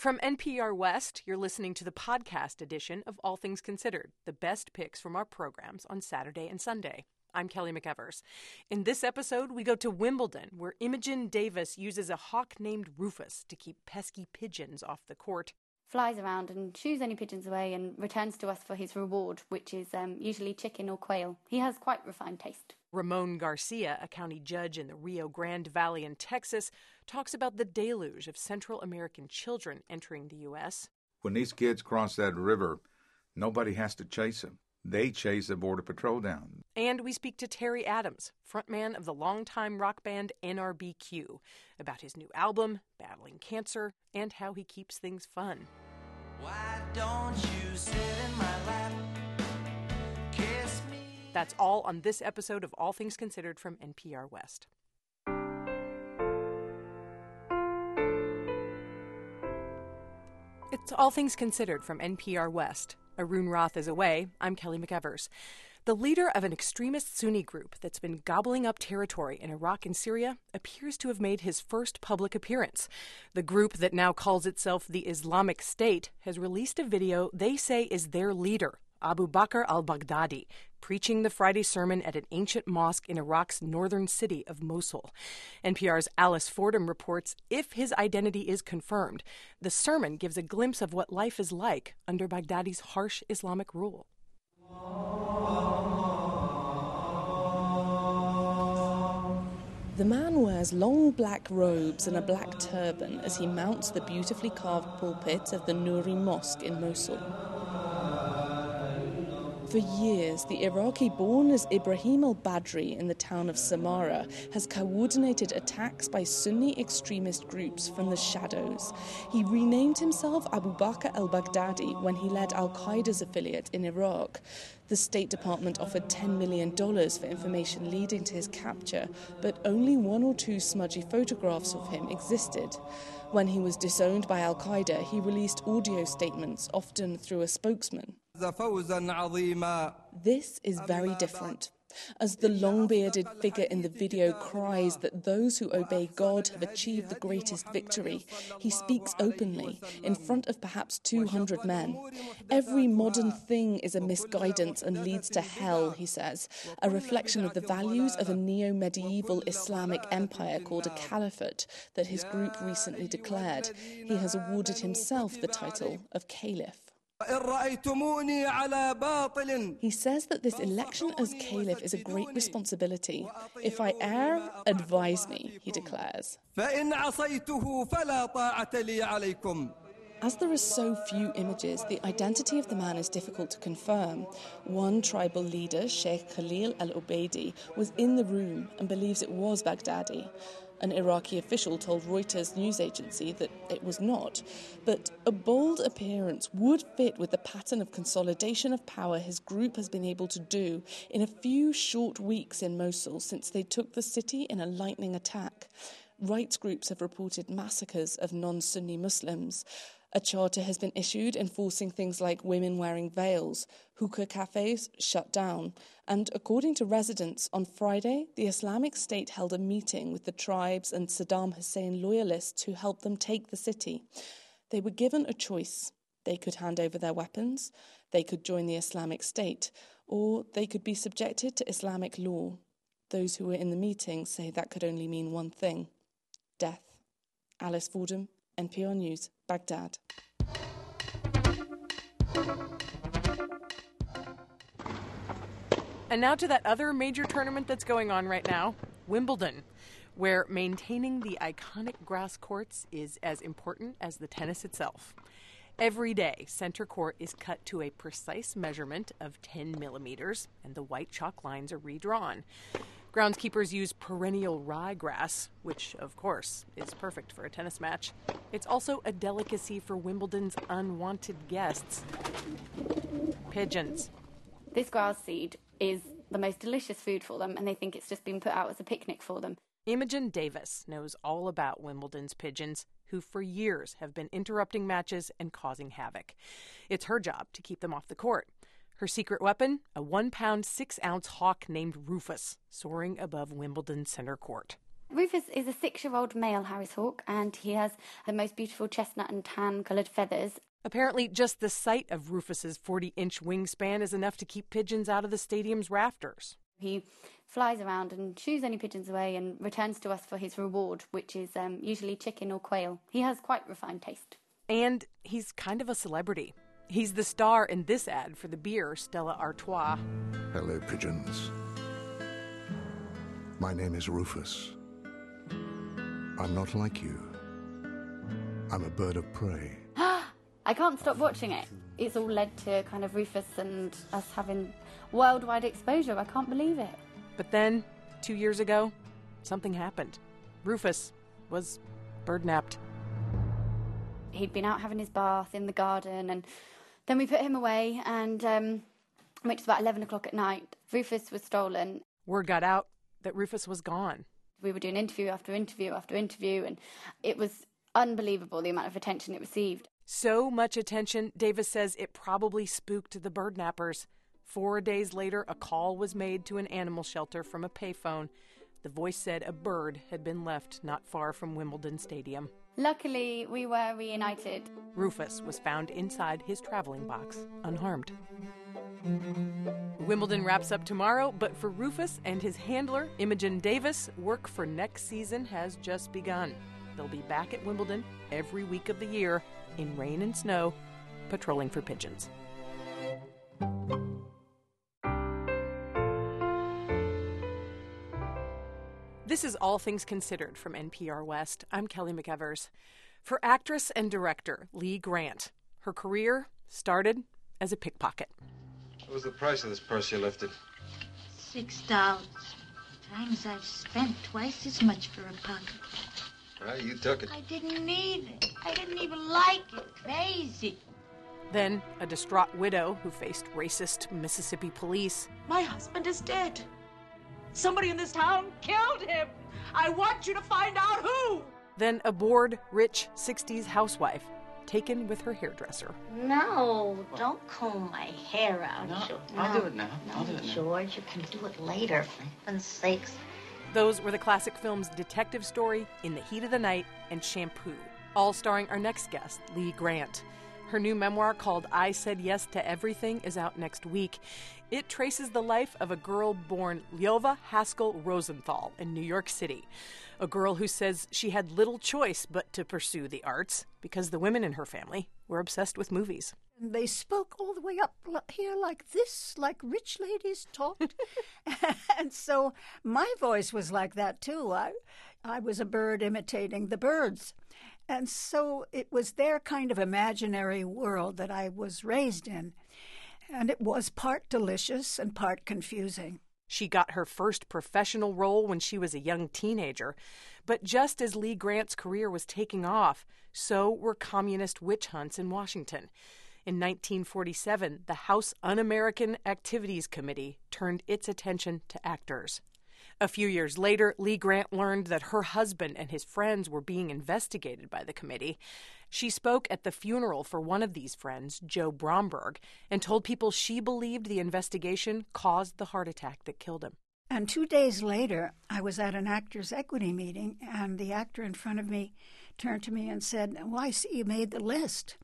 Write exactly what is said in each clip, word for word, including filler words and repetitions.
From N P R West, you're listening to the podcast edition of All Things Considered, the best picks from our programs on Saturday and Sunday. I'm Kelly McEvers. In this episode, we go to Wimbledon, where Imogen Davis uses a hawk named Rufus to keep pesky pigeons off the court. Flies around and shoos any pigeons away and returns to us for his reward, which is um, usually chicken or quail. He has quite refined taste. Ramon Garcia, a county judge in the Rio Grande Valley in Texas, talks about the deluge of Central American children entering the U S. When these kids cross that river, nobody has to chase them. They chase the Border Patrol down. And we speak to Terry Adams, frontman of the longtime rock band N R B Q, about his new album, battling cancer, and how he keeps things fun. Why don't you sit in my lap, kiss me? That's all on this episode of All Things Considered from N P R West. It's All Things Considered from N P R West. Arun Roth is away. I'm Kelly McEvers. The leader of an extremist Sunni group that's been gobbling up territory in Iraq and Syria appears to have made his first public appearance. The group that now calls itself the Islamic State has released a video they say is their leader, Abu Bakr al-Baghdadi, preaching the Friday sermon at an ancient mosque in Iraq's northern city of Mosul. N P R's Alice Fordham reports if his identity is confirmed, the sermon gives a glimpse of what life is like under Baghdadi's harsh Islamic rule. The man wears long black robes and a black turban as he mounts the beautifully carved pulpit of the Nuri Mosque in Mosul. For years, the Iraqi born as Ibrahim al-Badri in the town of Samarra has coordinated attacks by Sunni extremist groups from the shadows. He renamed himself Abu Bakr al-Baghdadi when he led al-Qaeda's affiliate in Iraq. The State Department offered ten million dollars for information leading to his capture, but only one or two smudgy photographs of him existed. When he was disowned by al-Qaeda, he released audio statements, often through a spokesman. This is very different. As the long-bearded figure in the video cries that those who obey God have achieved the greatest victory, he speaks openly, in front of perhaps two hundred men. Every modern thing is a misguidance and leads to hell, he says, a reflection of the values of a neo-medieval Islamic empire called a caliphate that his group recently declared. He has awarded himself the title of caliph. He says that this election as caliph is a great responsibility. If I err, advise me, he declares. As there are so few images, the identity of the man is difficult to confirm. One tribal leader, Sheikh Khalil al-Ubaidi, was in the room and believes it was Baghdadi. An Iraqi official told Reuters news agency that it was not. But a bold appearance would fit with the pattern of consolidation of power his group has been able to do in a few short weeks in Mosul since they took the city in a lightning attack. Rights groups have reported massacres of non-Sunni Muslims. A charter has been issued enforcing things like women wearing veils, hookah cafes shut down, and according to residents, on Friday, the Islamic State held a meeting with the tribes and Saddam Hussein loyalists who helped them take the city. They were given a choice. They could hand over their weapons, they could join the Islamic State, or they could be subjected to Islamic law. Those who were in the meeting say that could only mean one thing: death. Alice Fordham, N P R News, Baghdad. And now to that other major tournament that's going on right now, Wimbledon, where maintaining the iconic grass courts is as important as the tennis itself. Every day, center court is cut to a precise measurement of ten millimeters, and the white chalk lines are redrawn. Groundskeepers use perennial ryegrass, which, of course, is perfect for a tennis match. It's also a delicacy for Wimbledon's unwanted guests: pigeons. This grass seed is the most delicious food for them, and they think it's just been put out as a picnic for them. Imogen Davis knows all about Wimbledon's pigeons, who for years have been interrupting matches and causing havoc. It's her job to keep them off the court. Her secret weapon, a one-pound, six-ounce hawk named Rufus, soaring above Wimbledon center court. Rufus is a six-year-old male Harris hawk, and he has the most beautiful chestnut and tan-coloured feathers. Apparently, just the sight of Rufus's forty-inch wingspan is enough to keep pigeons out of the stadium's rafters. He flies around and shoos any pigeons away and returns to us for his reward, which is um, usually chicken or quail. He has quite refined taste. And he's kind of a celebrity. He's the star in this ad for the beer Stella Artois. Hello, pigeons. My name is Rufus. I'm not like you. I'm a bird of prey. I can't stop watching it. It's all led to kind of Rufus and us having worldwide exposure. I can't believe it. But then, two years ago, something happened. Rufus was bird-napped. He'd been out having his bath in the garden, and then we put him away, and um, which was about eleven o'clock at night. Rufus was stolen. Word got out that Rufus was gone. We were doing interview after interview after interview, and it was unbelievable the amount of attention it received. So much attention, Davis says it probably spooked the bird nappers. Four days later, a call was made to an animal shelter from a payphone. The voice said a bird had been left not far from Wimbledon Stadium. Luckily, we were reunited. Rufus was found inside his traveling box, unharmed. Wimbledon wraps up tomorrow, but for Rufus and his handler, Imogen Davis, work for next season has just begun. They'll be back at Wimbledon every week of the year, in rain and snow, patrolling for pigeons. This is All Things Considered from N P R West. I'm Kelly McEvers. For actress and director Lee Grant, her career started as a pickpocket. What was the price of this purse you lifted? Six dollars. Times I've spent twice as much for a pocket. Well, you took it. I didn't need it. I didn't even like it. Crazy. Then a distraught widow who faced racist Mississippi police. My husband is dead. Somebody in this town killed him. I want you to find out who. Then a bored, rich sixties housewife taken with her hairdresser. No, don't comb my hair out. No, George. I'll no, do it now. No, I'll do it now. George, you can do it later, for heaven's sakes. Those were the classic films Detective Story, In the Heat of the Night, and Shampoo, all starring our next guest, Lee Grant. Her new memoir called I Said Yes to Everything is out next week. It traces the life of a girl born Lyova Haskell Rosenthal in New York City, a girl who says she had little choice but to pursue the arts because the women in her family were obsessed with movies. They spoke all the way up here like this, like rich ladies talked. And so my voice was like that, too. I, I was a bird imitating the birds. And so it was their kind of imaginary world that I was raised in. And it was part delicious and part confusing. She got her first professional role when she was a young teenager. But just as Lee Grant's career was taking off, so were communist witch hunts in Washington. In nineteen forty-seven, the House Un-American Activities Committee turned its attention to actors. A few years later, Lee Grant learned that her husband and his friends were being investigated by the committee. She spoke at the funeral for one of these friends, Joe Bromberg, and told people she believed the investigation caused the heart attack that killed him. And two days later, I was at an actors' equity meeting, and the actor in front of me turned to me and said, "Well, I see you made the list."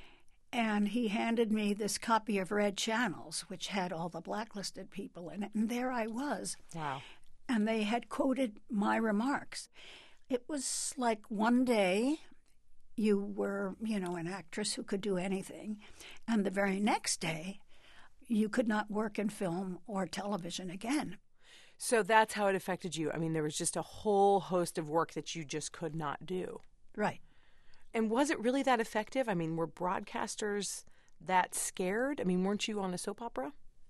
And he handed me this copy of Red Channels, which had all the blacklisted people in it, and there I was. Wow. And they had quoted my remarks. It was like one day you were, you know, an actress who could do anything, and the very next day you could not work in film or television again. So that's how it affected you. I mean, there was just a whole host of work that you just could not do. Right. And was it really that effective? I mean, were broadcasters that scared? I mean, weren't you on a soap opera?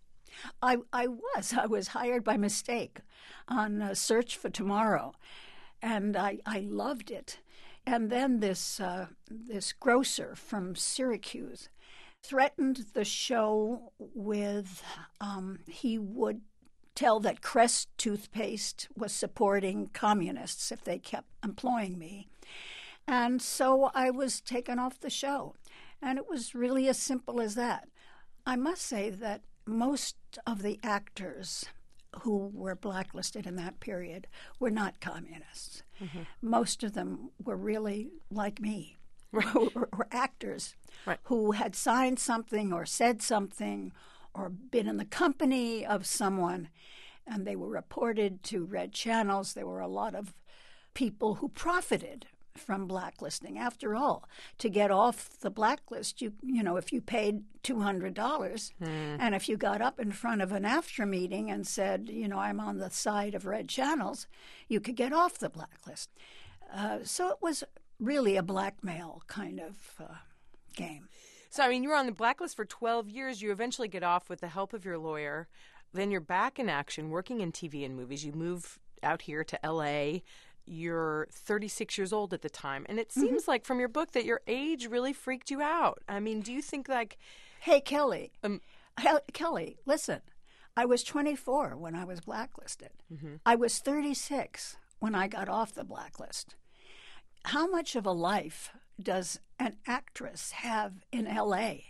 I, I was. I was hired by mistake on a Search for Tomorrow, and I, I loved it. And then this uh, this grocer from Syracuse threatened the show with um, he would tell that Crest toothpaste was supporting communists if they kept employing me. And so I was taken off the show. And it was really as simple as that. I must say that most of the actors who were blacklisted in that period were not communists. Mm-hmm. Most of them were really like me, Right. who were, were actors Right. who had signed something or said something or been in the company of someone, and they were reported to red channels. There were a lot of people who profited from blacklisting. After all, to get off the blacklist, you you know, if you paid two hundred dollars Hmm. and if you got up in front of an AFTRA meeting and said, you know, I'm on the side of red channels, you could get off the blacklist. Uh, so it was really a blackmail kind of uh, game. So, I mean, you were on the blacklist for twelve years. You eventually get off with the help of your lawyer. Then you're back in action, working in T V and movies. You move out here to L A. You're thirty-six years old at the time. And it seems Mm-hmm. like from your book that your age really freaked you out. I mean, do you think like... Hey, Kelly, Um, Hel- Kelly, listen, I was twenty-four when I was blacklisted. Mhm. I was thirty-six when I got off the blacklist. How much of a life does an actress have in L A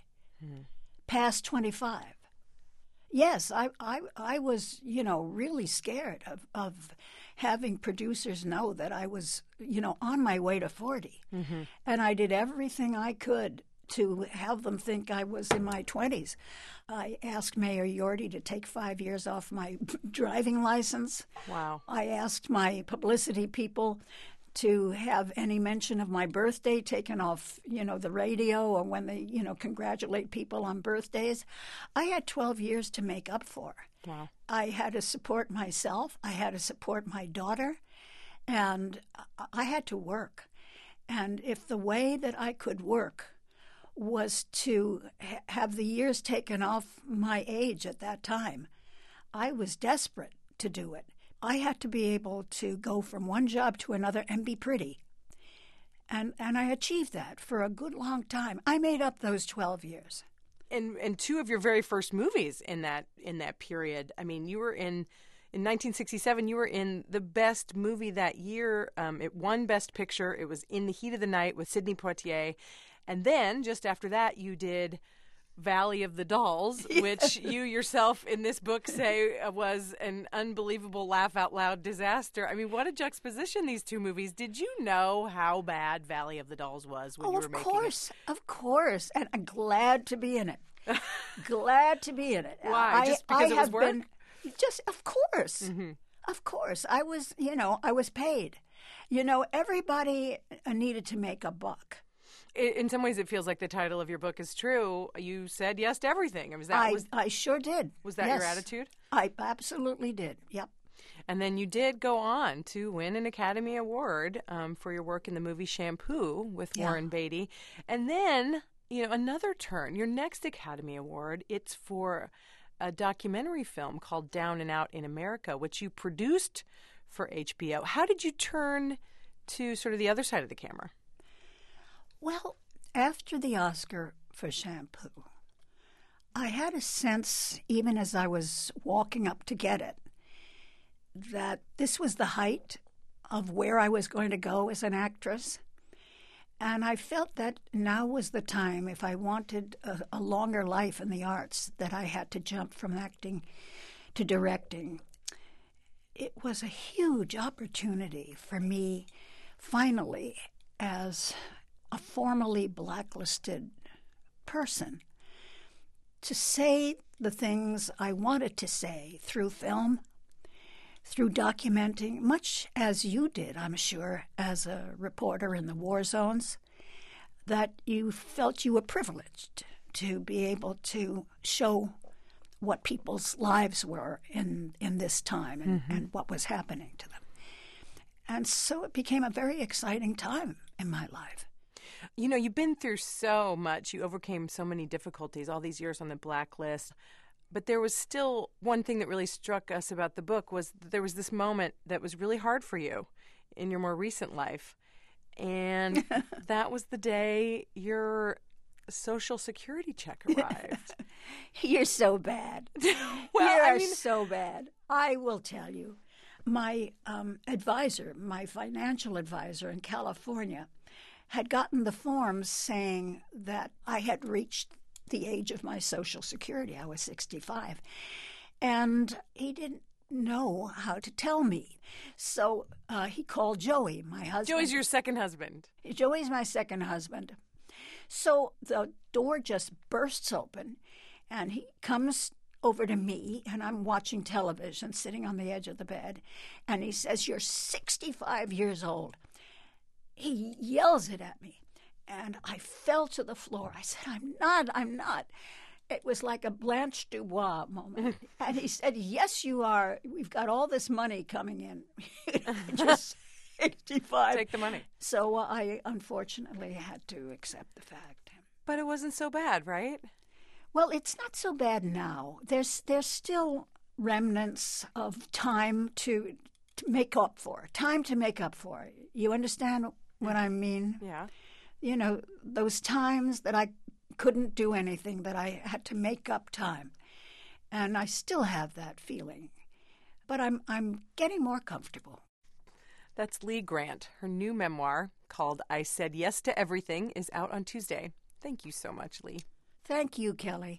past twenty-five? Yes, I, I, I was, you know, really scared of, of having producers know that I was, you know, on my way to forty. Mm-hmm. And I did everything I could to have them think I was in my twenties. I asked Mayor Yorty to take five years off my driving license. Wow. I asked my publicity people to have any mention of my birthday taken off, you know, the radio or when they, you know, congratulate people on birthdays. I had twelve years to make up for. Wow. I had to support myself. I had to support my daughter. And I had to work. And if the way that I could work was to ha- have the years taken off my age at that time, I was desperate to do it. I had to be able to go from one job to another and be pretty. And and I achieved that for a good long time. I made up those twelve years. And and two of your very first movies in that in that period. I mean, you were in in nineteen sixty-seven. You were in the best movie that year. Um, it won Best Picture. It was In the Heat of the Night with Sidney Poitier. And then just after that, you did Valley of the Dolls, which you yourself in this book say uh, was an unbelievable laugh out loud disaster. I mean, what a juxtaposition, these two movies. Did you know how bad Valley of the Dolls was when Oh, you were of making course, of course. And I'm glad to be in it. glad to be in it. Why? I, Just because I it was have work? been, just, of course. Mm-hmm. Of course. I was, you know, I was paid. You know, everybody needed to make a buck. In some ways, it feels like the title of your book is true. You said yes to everything. Was that I, was, I sure did. was that Yes. your attitude? I absolutely did. Yep. And then you did go on to win an Academy Award um, for your work in the movie Shampoo with Yeah. Warren Beatty. And then, you know, another turn. Your next Academy Award, it's for a documentary film called Down and Out in America, which you produced for H B O. How did you turn to sort of the other side of the camera? Well, after the Oscar for Shampoo, I had a sense, even as I was walking up to get it, that this was the height of where I was going to go as an actress. And I felt that now was the time, if I wanted a, a longer life in the arts, that I had to jump from acting to directing. It was a huge opportunity for me, finally, as a formally blacklisted person, to say the things I wanted to say through film, through documenting, much as you did, I'm sure, as a reporter in the war zones, that you felt you were privileged to be able to show what people's lives were in, in this time and, Mm-hmm. and what was happening to them. And so it became a very exciting time in my life. You know, you've been through so much. You overcame so many difficulties, all these years on the blacklist. But there was still one thing that really struck us about the book was that there was this moment that was really hard for you in your more recent life. And that was the day your Social Security check arrived. You're so bad. Well, You're I mean, so bad. I will tell you. My um, advisor, my financial advisor in California, had gotten the forms saying that I had reached the age of my Social Security. I was sixty-five. And he didn't know how to tell me. So uh, he called Joey, my husband. Joey's your second husband. Joey's my second husband. So the door just bursts open, and he comes over to me, and I'm watching television, sitting on the edge of the bed, and he says, "You're sixty-five years old." He yells it at me, and I fell to the floor. I said, "I'm not, I'm not." It was like a Blanche Dubois moment. And he said, "Yes, you are. We've got all this money coming in." Just sixty-five. Take the money. So uh, I unfortunately had to accept the fact. But it wasn't so bad, right? Well, it's not so bad now. There's there's still remnants of time to, to make up for. Time to make up for. You understand what I mean? Yeah. You know, those times that I couldn't do anything, that I had to make up time. And I still have that feeling. But I'm I'm getting more comfortable. That's Lee Grant. Her new memoir, called I Said Yes to Everything, is out on Tuesday. Thank you so much, Lee. Thank you, Kelly.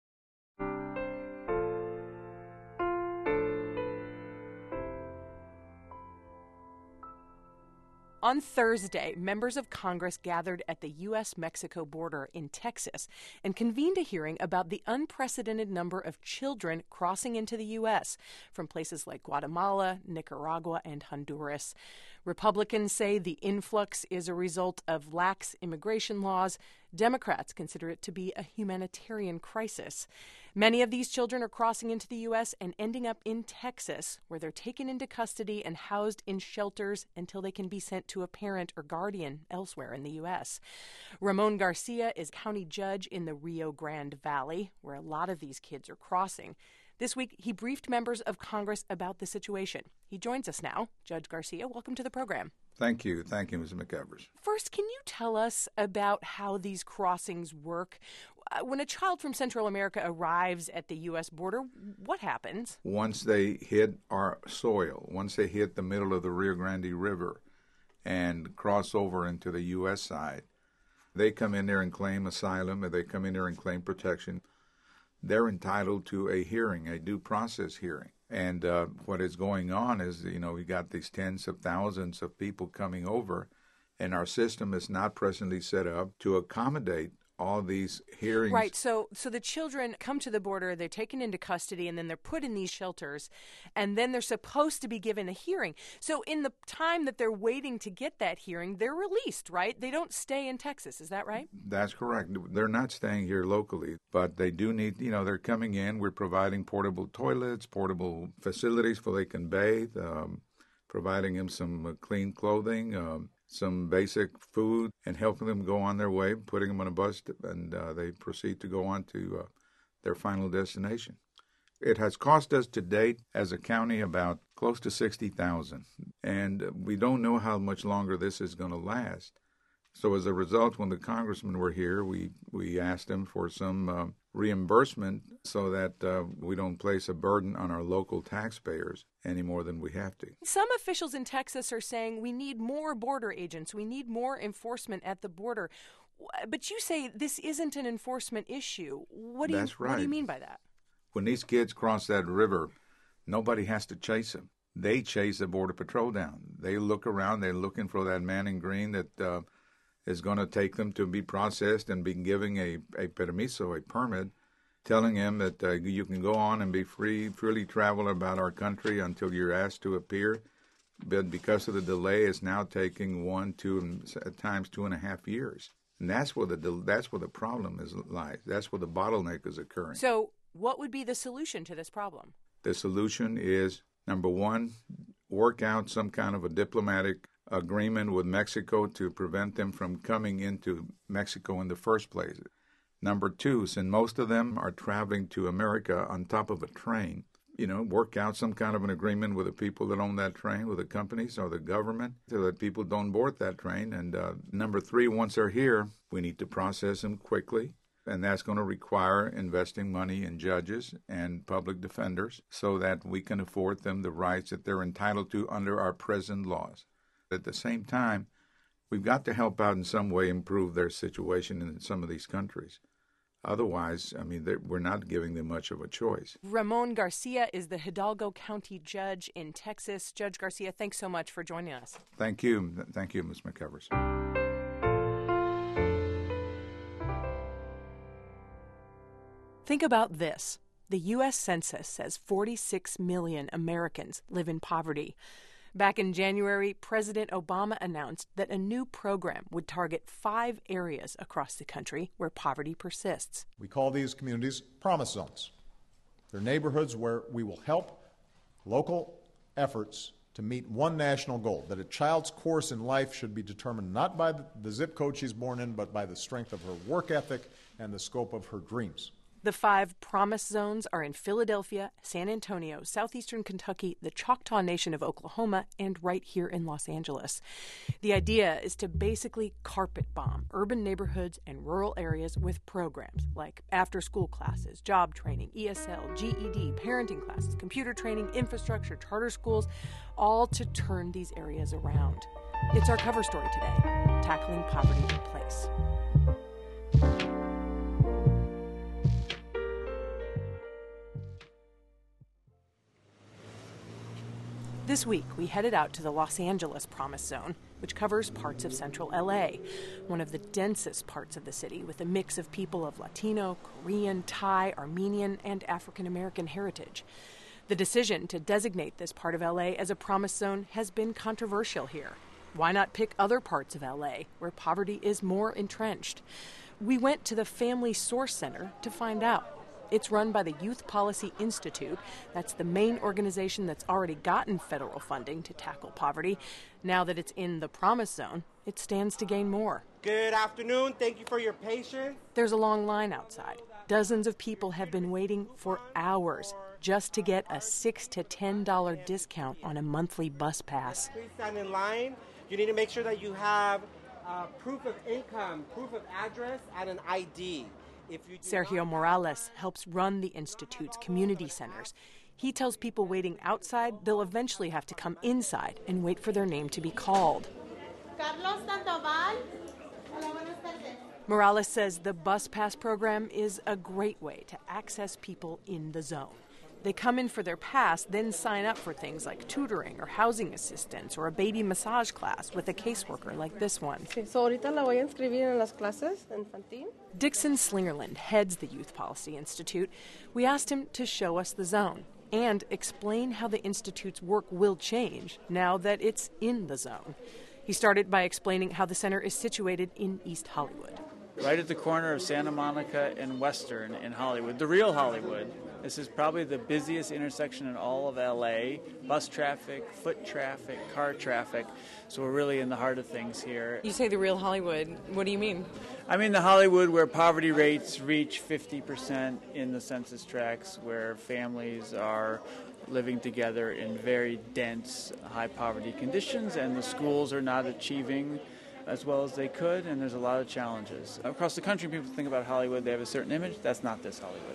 On Thursday, members of Congress gathered at the U S Mexico border in Texas and convened a hearing about the unprecedented number of children crossing into the U S from places like Guatemala, Nicaragua, and Honduras. Republicans say the influx is a result of lax immigration laws. Democrats consider it to be a humanitarian crisis. Many of these children are crossing into the U S and ending up in Texas, where they're taken into custody and housed in shelters until they can be sent to a parent or guardian elsewhere in the U S. Ramon Garcia is county judge in the Rio Grande Valley, where a lot of these kids are crossing. This week, he briefed members of Congress about the situation. He joins us now. Judge Garcia, welcome to the program. Thank you. Thank you, Miz McEvers. First, can you tell us about how these crossings work? Uh, when a child from Central America arrives at the U S border, what happens? Once they hit our soil, once they hit the middle of the Rio Grande River and cross over into the U S side, they come in there and claim asylum, or they come in there and claim protection. They're entitled to a hearing, a due process hearing. And uh, what is going on is, you know, we got these tens of thousands of people coming over, and our system is not presently set up to accommodate all these hearings. Right. So so the children come to the border, they're taken into custody, and then they're put in these shelters, and then they're supposed to be given a hearing. So in the time that they're waiting to get that hearing, they're released, right? They don't stay in Texas. Is that right? That's correct. They're not staying here locally, but they do need, you know, they're coming in. We're providing portable toilets, portable facilities so they can bathe, um, providing them some uh, clean clothing, um, some basic food, and helping them go on their way, putting them on a bus, and uh, they proceed to go on to uh, their final destination. It has cost us to date as a county about close to sixty thousand dollars, and we don't know how much longer this is going to last. So as a result, when the congressmen were here, we, we asked them for some uh, reimbursement so that uh, we don't place a burden on our local taxpayers any more than we have to. Some officials in Texas are saying we need more border agents. We need more enforcement at the border. But you say this isn't an enforcement issue. What do That's you, right. What do you mean by that? When these kids cross that river, nobody has to chase them. They chase the Border Patrol down. They look around. They're looking for that man in green that uh, is going to take them to be processed and be giving a, a permiso, a permit, telling him that uh, you can go on and be free, freely travel about our country until you're asked to appear. But because of the delay, it's now taking one, two, and at times two and a half years. And that's where the that's where the problem is lies. That's where the bottleneck is occurring. So what would be the solution to this problem? The solution is, number one, work out some kind of a diplomatic agreement with Mexico to prevent them from coming into Mexico in the first place. Number two, since most of them are traveling to America on top of a train, you know, work out some kind of an agreement with the people that own that train, with the companies or the government, so that people don't board that train. And uh, number three, once they're here, we need to process them quickly. And that's going to require investing money in judges and public defenders so that we can afford them the rights that they're entitled to under our present laws. At the same time, we've got to help out in some way improve their situation in some of these countries. Otherwise, I mean, we're not giving them much of a choice. Ramon Garcia is the Hidalgo County Judge in Texas. Judge Garcia, thanks so much for joining us. Thank you. Thank you, Miz McEvers. Think about this. The U S Census says forty-six million Americans live in poverty. Back in January, President Obama announced that a new program would target five areas across the country where poverty persists. We call these communities promise zones. They're neighborhoods where we will help local efforts to meet one national goal, that a child's course in life should be determined not by the zip code she's born in, but by the strength of her work ethic and the scope of her dreams. The five promise zones are in Philadelphia, San Antonio, southeastern Kentucky, the Choctaw Nation of Oklahoma, and right here in Los Angeles. The idea is to basically carpet bomb urban neighborhoods and rural areas with programs like after-school classes, job training, E S L, G E D, parenting classes, computer training, infrastructure, charter schools, all to turn these areas around. It's our cover story today, Tackling Poverty in Place. This week, we headed out to the Los Angeles Promise Zone, which covers parts of central L A, one of the densest parts of the city, with a mix of people of Latino, Korean, Thai, Armenian, and African American heritage. The decision to designate this part of L A as a Promise Zone has been controversial here. Why not pick other parts of L A where poverty is more entrenched? We went to the Family Source Center to find out. It's run by the Youth Policy Institute. That's the main organization that's already gotten federal funding to tackle poverty. Now that it's in the Promise Zone, it stands to gain more. Good afternoon. Thank you for your patience. There's a long line outside. Dozens of people have been waiting for hours just to get a six to ten dollar discount on a monthly bus pass. Please stand in line. You need to make sure that you have uh, proof of income, proof of address, and an I D. Sergio Morales helps run the Institute's community centers. He tells people waiting outside they'll eventually have to come inside and wait for their name to be called. Carlos Sandoval. Morales says the bus pass program is a great way to access people in the zone. They come in for their pass, then sign up for things like tutoring or housing assistance or a baby massage class with a caseworker like this one. So ahorita la voy a inscribir en las clases infantil. Dixon Slingerland heads the Youth Policy Institute. We asked him to show us the zone and explain how the Institute's work will change now that it's in the zone. He started by explaining how the center is situated in East Hollywood. Right at the corner of Santa Monica and Western in Hollywood, the real Hollywood. This is probably the busiest intersection in all of L A. Bus traffic, foot traffic, car traffic. So we're really in the heart of things here. You say the real Hollywood. What do you mean? I mean the Hollywood where poverty rates reach fifty percent in the census tracts, where families are living together in very dense, high poverty conditions, and the schools are not achieving as well as they could, and there's a lot of challenges. Across the country, people think about Hollywood, they have a certain image. That's not this Hollywood.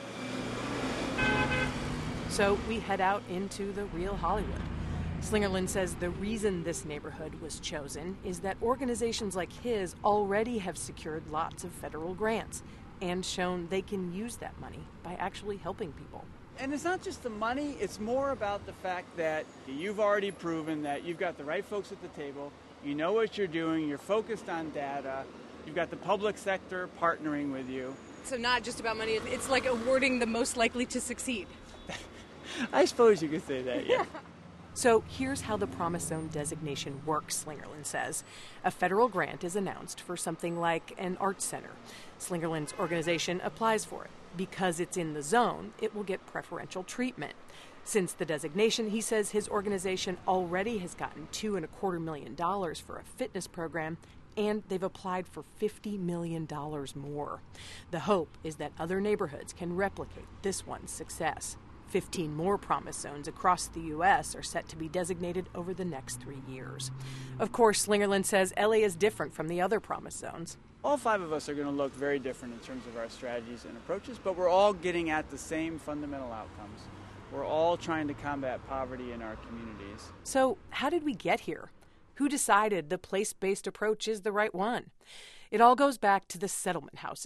So we head out into the real Hollywood. Slingerland says the reason this neighborhood was chosen is that organizations like his already have secured lots of federal grants and shown they can use that money by actually helping people. And it's not just the money, it's more about the fact that you've already proven that you've got the right folks at the table, you know what you're doing, you're focused on data, you've got the public sector partnering with you. So not just about money, it's like awarding the most likely to succeed. I suppose you could say that, yeah. So here's how the Promise Zone designation works, Slingerland says. A federal grant is announced for something like an arts center. Slingerland's organization applies for it. Because it's in the zone, it will get preferential treatment. Since the designation, he says his organization already has gotten two and a quarter million dollars for a fitness program, and they've applied for fifty million dollars more. The hope is that other neighborhoods can replicate this one's success. fifteen more Promise Zones across the U S are set to be designated over the next three years. Of course, Slingerland says L A is different from the other Promise Zones. All five of us are going to look very different in terms of our strategies and approaches, but we're all getting at the same fundamental outcomes. We're all trying to combat poverty in our communities. So how did we get here? Who decided the place-based approach is the right one? It all goes back to the settlement houses.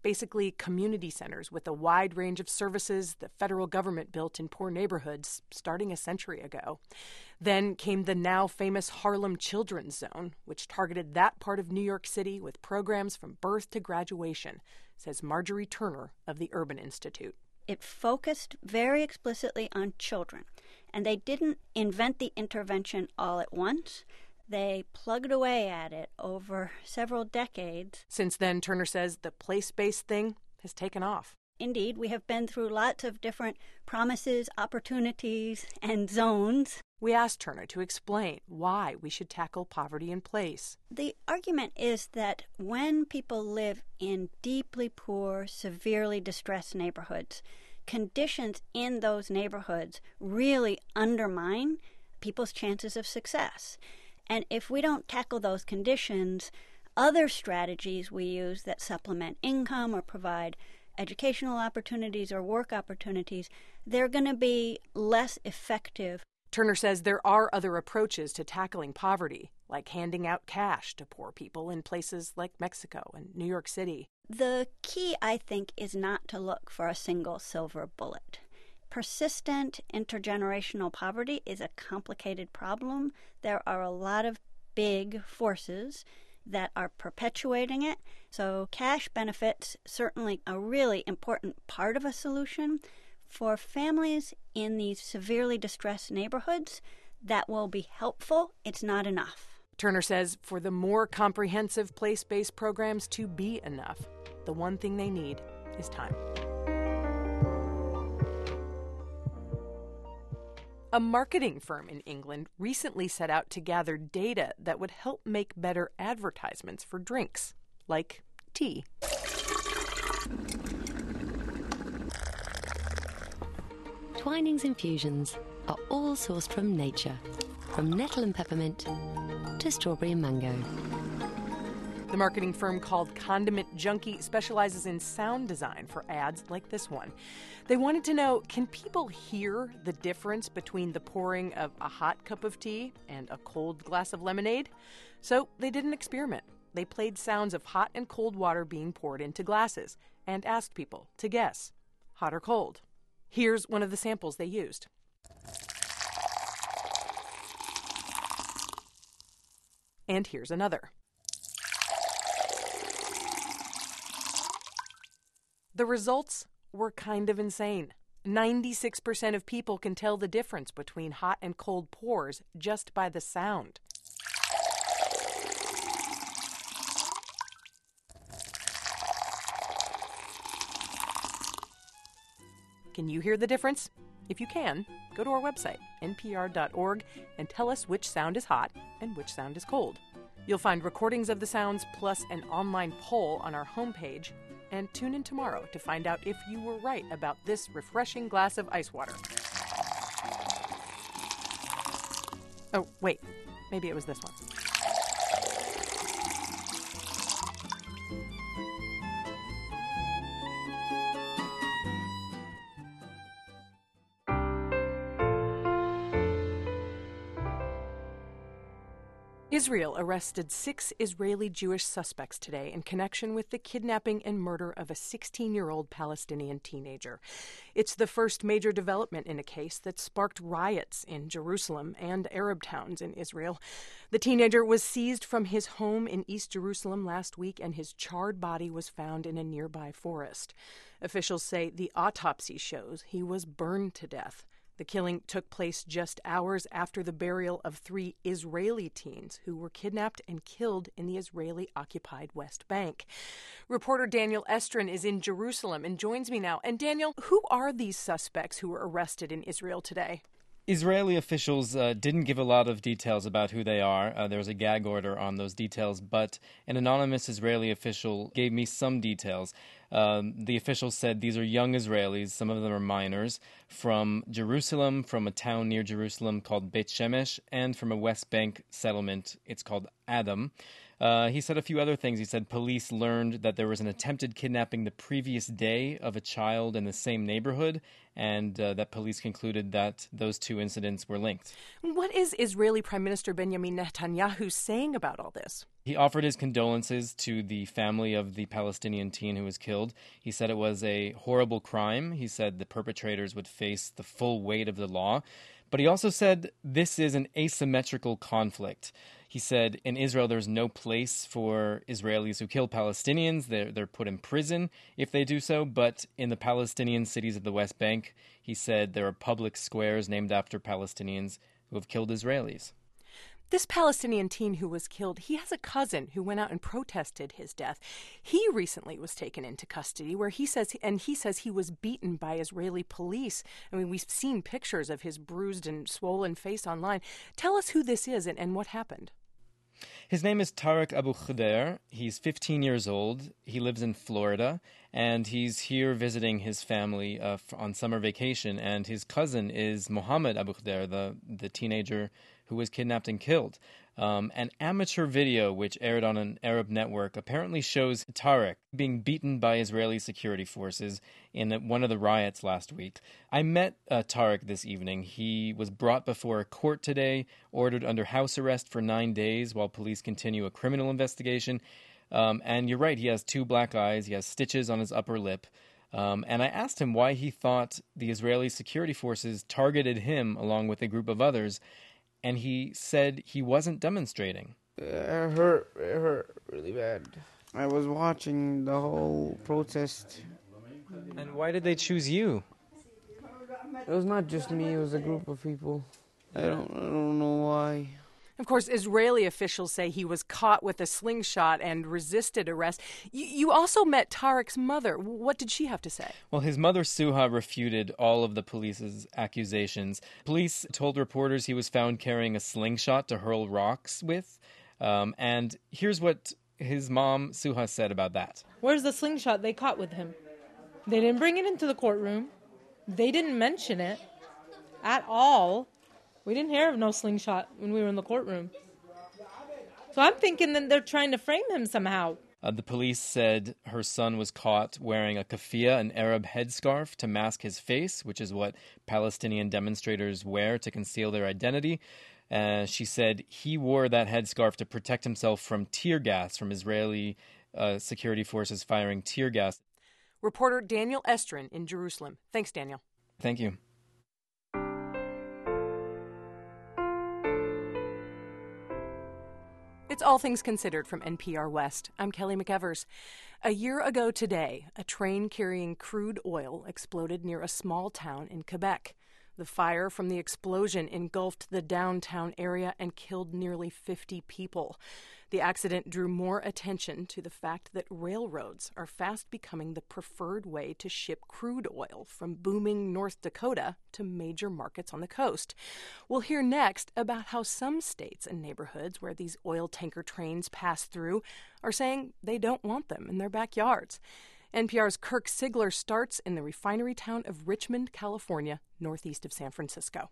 basically community centers with a wide range of services the federal government built in poor neighborhoods starting a century ago. Then came the now famous Harlem Children's Zone, which targeted that part of New York City with programs from birth to graduation, says Marjorie Turner of the Urban Institute. It focused very explicitly on children, and they didn't invent the intervention all at once. They plugged away at it over several decades. Since then, Turner says the place-based thing has taken off. Indeed, we have been through lots of different promises, opportunities, and zones. We asked Turner to explain why we should tackle poverty in place. The argument is that when people live in deeply poor, severely distressed neighborhoods, conditions in those neighborhoods really undermine people's chances of success. And if we don't tackle those conditions, other strategies we use that supplement income or provide educational opportunities or work opportunities, they're going to be less effective. Turner says there are other approaches to tackling poverty, like handing out cash to poor people in places like Mexico and New York City. The key, I think, is not to look for a single silver bullet. Persistent intergenerational poverty is a complicated problem. There are a lot of big forces that are perpetuating it. So cash benefits certainly a really important part of a solution. For families in these severely distressed neighborhoods, that will be helpful. It's not enough. Turner says for the more comprehensive place-based programs to be enough, the one thing they need is time. A marketing firm in England recently set out to gather data that would help make better advertisements for drinks, like tea. Twinings Infusions are all sourced from nature, from nettle and peppermint to strawberry and mango. The marketing firm called Condiment Junkie specializes in sound design for ads like this one. They wanted to know, can people hear the difference between the pouring of a hot cup of tea and a cold glass of lemonade? So they did an experiment. They played sounds of hot and cold water being poured into glasses and asked people to guess, hot or cold. Here's one of the samples they used. And here's another. The results were kind of insane. ninety-six percent of people can tell the difference between hot and cold pours just by the sound. Can you hear the difference? If you can, go to our website, N P R dot org, and tell us which sound is hot and which sound is cold. You'll find recordings of the sounds plus an online poll on our homepage. And tune in tomorrow to find out if you were right about this refreshing glass of ice water. Oh, wait. Maybe it was this one. Israel arrested six Israeli Jewish suspects today in connection with the kidnapping and murder of a sixteen-year-old Palestinian teenager. It's the first major development in a case that sparked riots in Jerusalem and Arab towns in Israel. The teenager was seized from his home in East Jerusalem last week, and his charred body was found in a nearby forest. Officials say the autopsy shows he was burned to death. The killing took place just hours after the burial of three Israeli teens who were kidnapped and killed in the Israeli-occupied West Bank. Reporter Daniel Estrin is in Jerusalem and joins me now. And Daniel, who are these suspects who were arrested in Israel today? Israeli officials uh, didn't give a lot of details about who they are. Uh, there was a gag order on those details, but an anonymous Israeli official gave me some details. Um, the official said these are young Israelis, some of them are minors, from Jerusalem, from a town near Jerusalem called Beit Shemesh, and from a West Bank settlement. It's called Adam. Uh, he said a few other things. He said police learned that there was an attempted kidnapping the previous day of a child in the same neighborhood, and uh, that police concluded that those two incidents were linked. What is Israeli Prime Minister Benjamin Netanyahu saying about all this? He offered his condolences to the family of the Palestinian teen who was killed. He said it was a horrible crime. He said the perpetrators would face the full weight of the law. But he also said this is an asymmetrical conflict. He said in Israel there's no place for Israelis who kill Palestinians. They're, they're put in prison if they do so. But in the Palestinian cities of the West Bank, he said there are public squares named after Palestinians who have killed Israelis. This Palestinian teen who was killed, he has a cousin who went out and protested his death. He recently was taken into custody where he says, and he says he was beaten by Israeli police. I mean, we've seen pictures of his bruised and swollen face online. Tell us who this is and, and what happened. His name is Tarek Abu Khader. He's fifteen years old. He lives in Florida, and he's here visiting his family uh, on summer vacation. And his cousin is Mohammed Abu Khader, the, the teenager who was kidnapped and killed. Um, an amateur video which aired on an Arab network apparently shows Tarek being beaten by Israeli security forces in one of the riots last week. I met uh, Tarek this evening. He was brought before a court today, ordered under house arrest for nine days while police continue a criminal investigation. Um, and you're right, he has two black eyes. He has stitches on his upper lip. Um, and I asked him why he thought the Israeli security forces targeted him along with a group of others. And he said he wasn't demonstrating. It hurt. It hurt really bad. I was watching the whole protest. And why did they choose you? It was not just me. It was a group of people. I don't. I don't know why. Of course, Israeli officials say he was caught with a slingshot and resisted arrest. You, you also met Tarek's mother. What did she have to say? Well, his mother, Suha, refuted all of the police's accusations. Police told reporters he was found carrying a slingshot to hurl rocks with. Um, and here's what his mom, Suha, said about that. Where's the slingshot they caught with him? They didn't bring it into the courtroom. They didn't mention it at all. We didn't hear of no slingshot when we were in the courtroom. So I'm thinking that they're trying to frame him somehow. Uh, the police said her son was caught wearing a keffiyeh, an Arab headscarf, to mask his face, which is what Palestinian demonstrators wear to conceal their identity. Uh, she said he wore that headscarf to protect himself from tear gas, from Israeli uh, security forces firing tear gas. Reporter Daniel Estrin in Jerusalem. Thanks, Daniel. Thank you. It's All Things Considered from N P R West. I'm Kelly McEvers. A year ago today, a train carrying crude oil exploded near a small town in Quebec. The fire from the explosion engulfed the downtown area and killed nearly fifty people. The accident drew more attention to the fact that railroads are fast becoming the preferred way to ship crude oil from booming North Dakota to major markets on the coast. We'll hear next about how some states and neighborhoods where these oil tanker trains pass through are saying they don't want them in their backyards. N P R's Kirk Sigler starts in the refinery town of Richmond, California, northeast of San Francisco.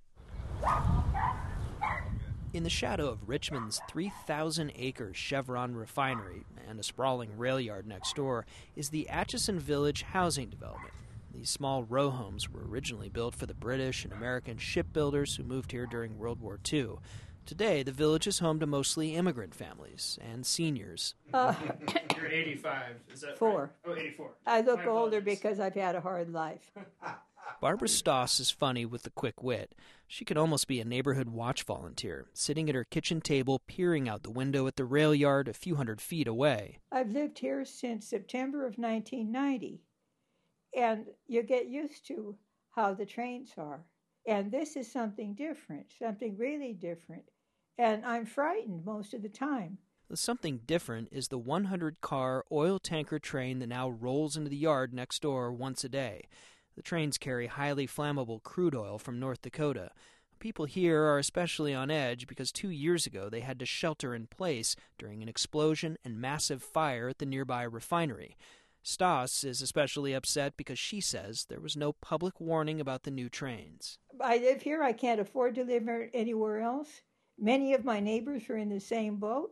In the shadow of Richmond's three thousand acre Chevron refinery and a sprawling rail yard next door is the Atchison Village housing development. These small row homes were originally built for the British and American shipbuilders who moved here during World War Two. Today, the village is home to mostly immigrant families and seniors. Uh, You're eighty-five, is that Four. right? Oh, eighty-four. I look older because I've had a hard life. Barbara Stoss is funny with a quick wit. She could almost be a neighborhood watch volunteer, sitting at her kitchen table, peering out the window at the rail yard a few hundred feet away. I've lived here since September of nineteen ninety, and you get used to how the trains are. And this is something different, something really different. And I'm frightened most of the time. The something different is the one hundred car oil tanker train that now rolls into the yard next door once a day. The trains carry highly flammable crude oil from North Dakota. People here are especially on edge because two years ago they had to shelter in place during an explosion and massive fire at the nearby refinery. Stoss is especially upset because she says there was no public warning about the new trains. I live here. I can't afford to live anywhere else. Many of my neighbors are in the same boat.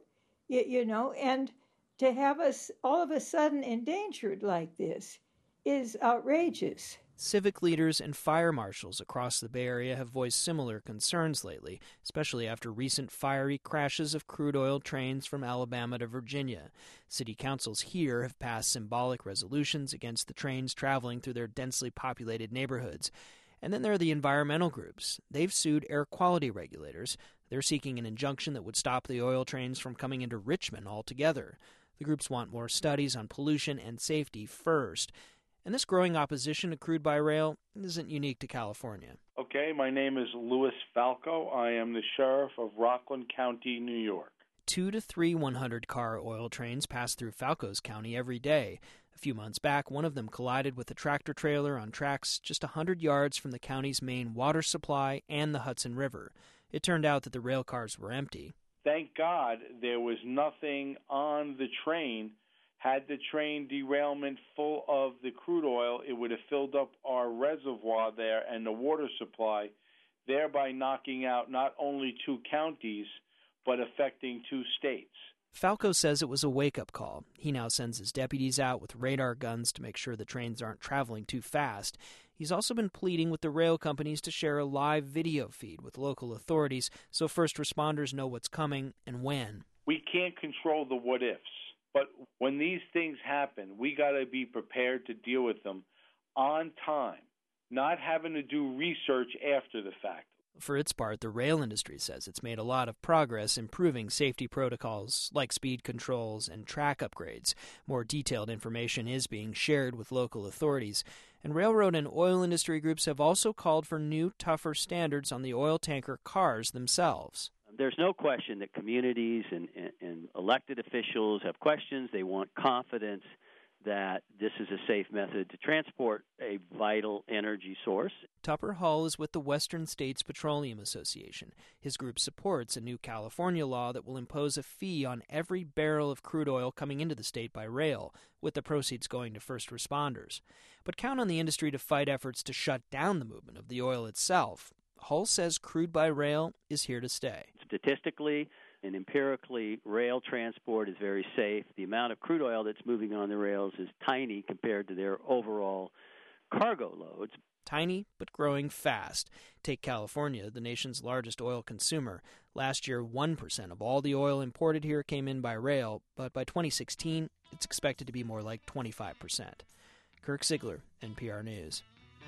you, you know, and to have us all of a sudden endangered like this is outrageous. Civic leaders and fire marshals across the Bay Area have voiced similar concerns lately, especially after recent fiery crashes of crude oil trains from Alabama to Virginia. City councils here have passed symbolic resolutions against the trains traveling through their densely populated neighborhoods. And then there are the environmental groups. They've sued air quality regulators. They're seeking an injunction that would stop the oil trains from coming into Richmond altogether. The groups want more studies on pollution and safety first. And this growing opposition to crude by rail isn't unique to California. Okay, my name is Louis Falco. I am the sheriff of Rockland County, New York. Two to three one hundred car oil trains pass through Falcos County every day. A few months back, one of them collided with a tractor trailer on tracks just one hundred yards from the county's main water supply and the Hudson River. It turned out that the rail cars were empty. Thank God there was nothing on the train. Had the train derailment full of the crude oil, it would have filled up our reservoir there and the water supply, thereby knocking out not only two counties, but affecting two states. Falco says it was a wake-up call. He now sends his deputies out with radar guns to make sure the trains aren't traveling too fast. He's also been pleading with the rail companies to share a live video feed with local authorities so first responders know what's coming and when. We can't control the what-ifs. But when these things happen, we got to be prepared to deal with them on time, not having to do research after the fact. For its part, the rail industry says it's made a lot of progress improving safety protocols like speed controls and track upgrades. More detailed information is being shared with local authorities. And railroad and oil industry groups have also called for new, tougher standards on the oil tanker cars themselves. There's no question that communities and, and, and elected officials have questions. They want confidence that this is a safe method to transport a vital energy source. Tupper Hull is with the Western States Petroleum Association. His group supports a new California law that will impose a fee on every barrel of crude oil coming into the state by rail, with the proceeds going to first responders. But count on the industry to fight efforts to shut down the movement of the oil itself. Hull says crude by rail is here to stay. Statistically and empirically, rail transport is very safe. The amount of crude oil that's moving on the rails is tiny compared to their overall cargo loads. Tiny, but growing fast. Take California, the nation's largest oil consumer. Last year, one percent of all the oil imported here came in by rail, but by twenty sixteen, it's expected to be more like twenty-five percent. Kirk Ziegler, N P R News.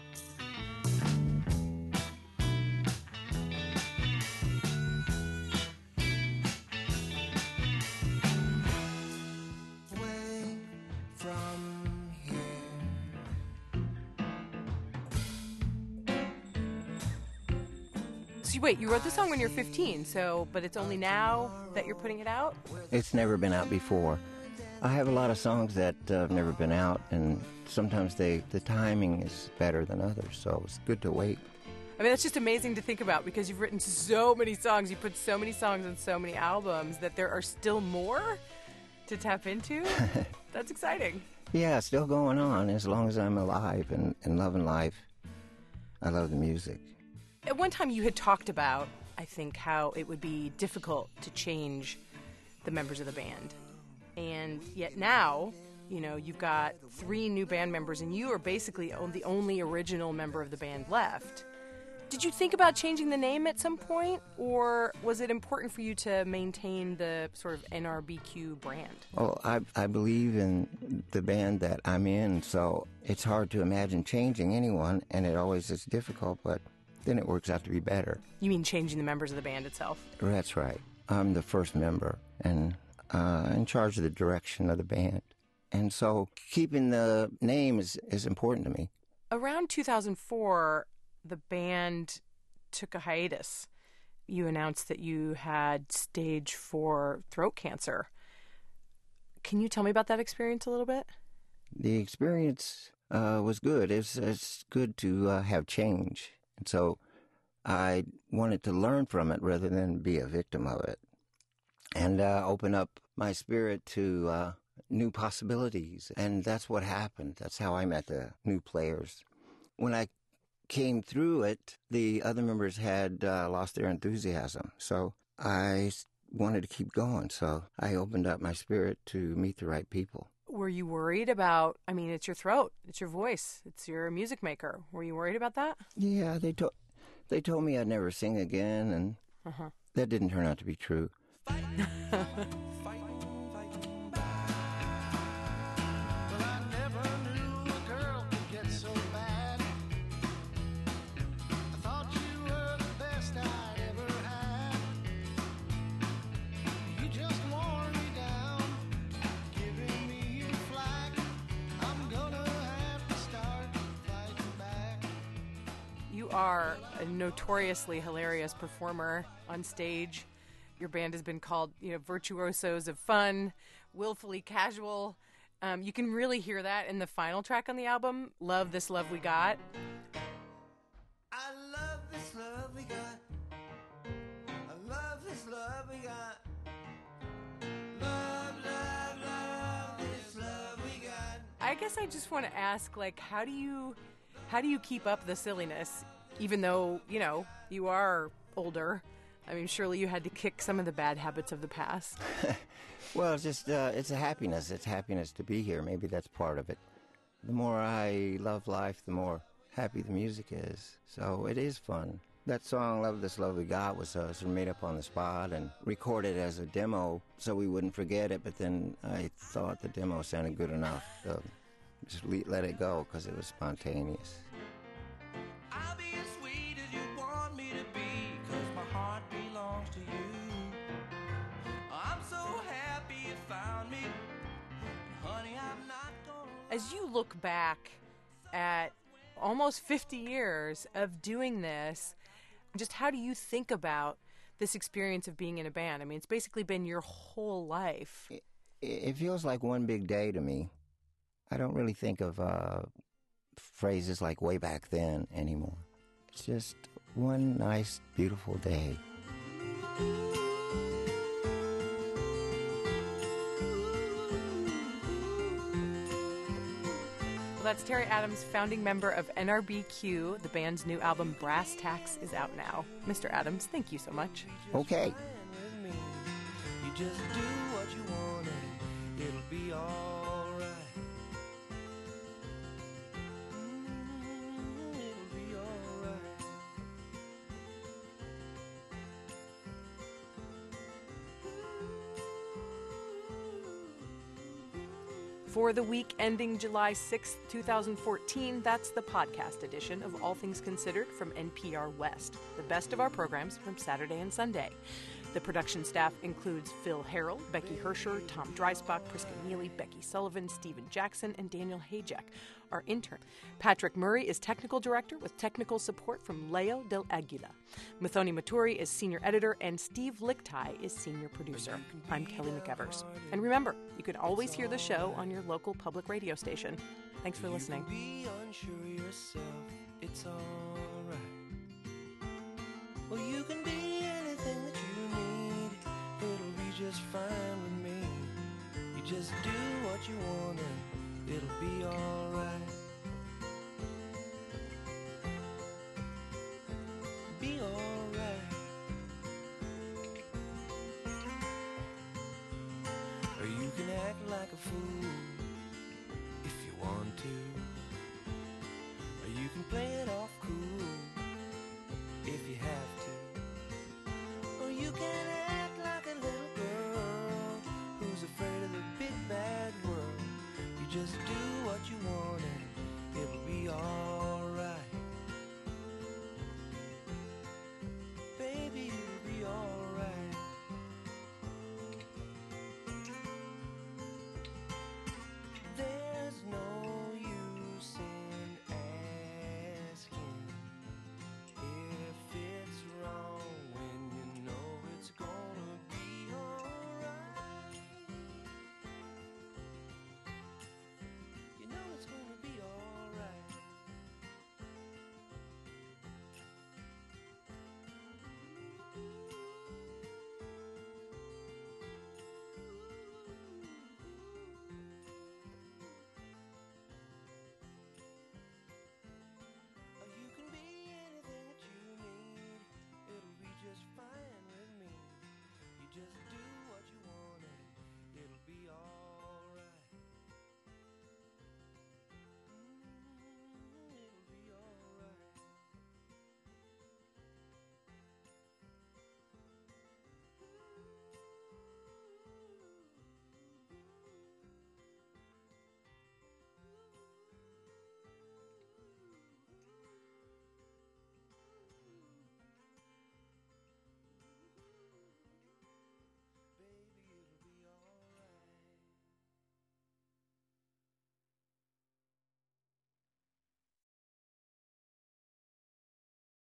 So wait, you wrote the song when you were fifteen, so but it's only now that you're putting it out? It's never been out before. I have a lot of songs that uh, have never been out, and sometimes they the timing is better than others, so it's good to wait. I mean, that's just amazing to think about because you've written so many songs, you put so many songs on so many albums that there are still more to tap into. That's exciting. Yeah, it's still going on as long as I'm alive and, and loving life. I love the music. At one time you had talked about, I think, how it would be difficult to change the members of the band. And yet now, you know, you've got three new band members and you are basically the only original member of the band left. Did you think about changing the name at some point, or was it important for you to maintain the sort of N R B Q brand? Well, I, I believe in the band that I'm in, so it's hard to imagine changing anyone, and it always is difficult, but then it works out to be better. You mean changing the members of the band itself? That's right. I'm the first member and uh, in charge of the direction of the band. And so keeping the name is, is important to me. Around two thousand four, the band took a hiatus. You announced that you had stage four throat cancer. Can you tell me about that experience a little bit? The experience uh, was good. It's, it's good to uh, have change. And so I wanted to learn from it rather than be a victim of it and uh, open up my spirit to uh, new possibilities. And that's what happened. That's how I met the new players. When I came through it, the other members had uh, lost their enthusiasm. So I wanted to keep going. So I opened up my spirit to meet the right people. Were you worried about, I mean, it's your throat, it's your voice, it's your music maker. Were you worried about that? Yeah, they, to- they told me I'd never sing again, and uh-huh. that didn't turn out to be true. Are a notoriously hilarious performer on stage. Your band has been called, you know, virtuosos of fun, willfully casual. Um, you can really hear that in the final track on the album, Love This Love We Got. I love this love we got. I love this love we got. Love, love, love this love we got. I guess I just want to ask, like, how do you, how do you keep up the silliness? Even though, you know, you are older, I mean, surely you had to kick some of the bad habits of the past. Well, it's just, uh, it's a happiness. It's happiness to be here. Maybe that's part of it. The more I love life, the more happy the music is. So it is fun. That song, Love This Love We Got, was uh, sort of made up on the spot and recorded as a demo so we wouldn't forget it, but then I thought the demo sounded good enough. So just let it go because it was spontaneous. I'll be as sweet as you want me to be, 'cause my heart belongs to you. I'm so happy you found me. Honey, I'm not gonna... As you look back at almost fifty years of doing this, just how do you think about this experience of being in a band? I mean, it's basically been your whole life. It, it feels like one big day to me. I don't really think of uh, phrases like way back then anymore. It's just one nice, beautiful day. Well, that's Terry Adams, founding member of N R B Q. The band's new album, Brass Tacks, is out now. Mister Adams, thank you so much. Okay. You just do what you want and it'll be all right. Mm, it'll be all right. For the week ending July sixth, twenty fourteen, that's the podcast edition of All Things Considered from N P R West, the best of our programs from Saturday and Sunday. The production staff includes Phil Harrell, Becky Hersher, Tom Dreisbach, Priska Neely, Becky Sullivan, Stephen Jackson, and Daniel Hajek. Our intern, Patrick Murray, is technical director with technical support from Leo Del Aguila. Muthoni Maturi is senior editor, and Steve Lichtai is senior producer. I'm Kelly McEvers. And remember, you can always hear the show on your local public radio station. Thanks for listening. Be unsure yourself, it's all right. Well, you can be anything that you need. It'll be just fine with me. You just do what you want and it'll be all right. Be all right. Or you can act like a fool if you want to. Or you can play it off cool if you have to. Or you can act like a little girl who's afraid of the big bad world. You just do what you want and it'll be all